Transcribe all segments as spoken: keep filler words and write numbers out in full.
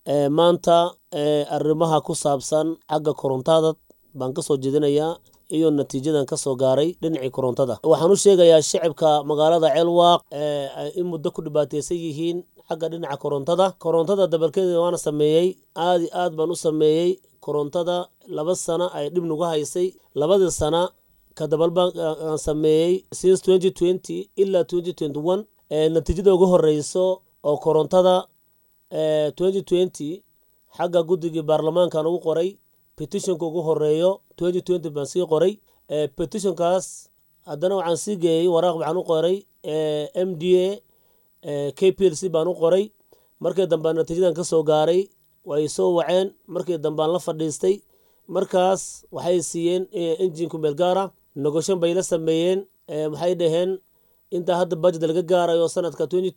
ee maanta ee arrimaha ku saabsan xagga korontada baan ka soo jeedinayaa iyo natiijadan ka soo gaaray dhinacii korontada. Waxaan u sheegayaa shacabka magaalada Ceelwaaq ee ay in muddo ku dhibaataysan yihiin xagga dhinaca korontada. Korontada dabalkeeda waan sameeyay aad iyo aad baan u sameeyay korontada laba sano ay dhib nugu haysay. Labadii sano ka dabal baan aan sameeyay since twenty twenty ilaa twenty twenty-one ee natiijada ugu horeyso oo korontada ee twenty twenty xagga guddiga baarlamaanka ugu qoray petition ugu horeeyo twenty twenty baan sii qoray ee petition kaas haddana waxaan sii geeyay waraaq waxaan u qoray ee M D A ee K P L C baan u qoray markii dambe natiijadan ka soo gaaray way soo waceen markii dambe aan la fadhiistay markaas waxay siiyeen engine ku meel gaara negotiation bay la sameeyeen ee maxay dhaheen inta hadda budget laga gaarayo sanadka twenty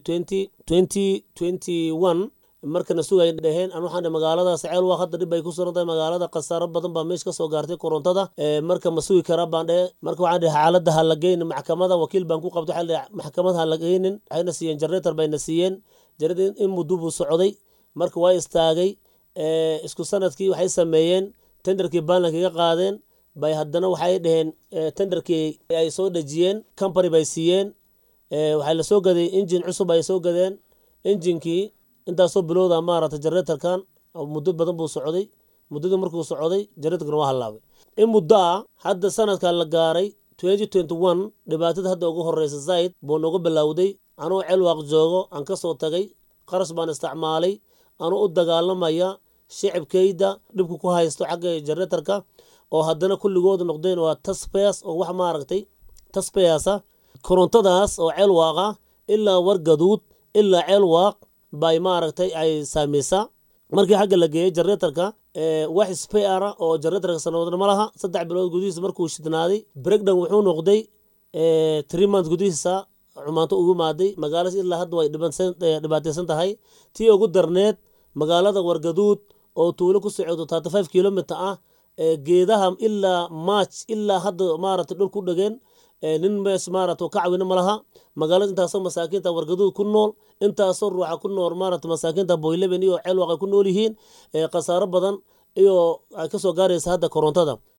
twenty-one markana sugay dhaheen aan waxaan magaalada Ceelwaaq hadda dib ay ku surantahay magaalada qasaaro badan baa meesh ka soo gaartay korontada ee marka ma sugi kara baan dhahay marka waxaan dhahay xaaladda ha la geeyno maxkamadda wakiil baan ku qabtay xal maxkamadda ha la geeynin ayna siiyeen generator bayna siiyeen jaradin in muddo buu socday marka way istaagay ee isku sanadkii waxay sameeyeen tenderkii baankiga qaadeen bay haddana waxay dhaheen tenderkii ay soo dhajiyeen company bay siiyeen ee waxay la soo gaday engine cusub ay soo gadeen engine-kii intaas soo bilowda maarata generator-kan muddo badan buu socday muddada markuu socday generator-kan waa halaabay in muddo ah hadda sanadkan la gaaray twenty twenty-one dhibaatada hadda ugu horeysa zaid buu noogu bilowday anoo Ceelwaaq joogo aan ka soo tagay qarash baan isticmaalay anoo u dagaalamaya shacabkayda dhibku ku haysto xagga generator-ka oo haddana kulligood noqdeen waa taxpayers oo wax maaragtay taxpayers korontadaas oo Ceelwaaq ilaa Wargaduud ilaa Ceelwaaq bay maaragtay ay saameysa markii xagga la geeyay generator-ka ee wax spare oo generator-ka sanadna malaha saddex bilood gudihiisa markuu shidnaaday breakdown wuxuu noqday ee three months gudihiisa xumaanto ugu maaday magaalada ilaa hadda way dhibaataysan tahay tii ugu darneed magaalada Wargaduud oo tuulo ku socdo thirty-five kilometers ah ee geedaha ilaa March ilaa hadda maaragtay dhul ku dhageen ee nin mees maaragtay ka caawina malaha magaalada intaas oo masaakiinta Wargaduud ku nool intaas oo ruuxa ku nool maaragtay masaakiinta Boyleben iyo Ceelwaaq ku nool yihiin ee qasaaro badan iyo ay ka soo gaaraysa hadda korontada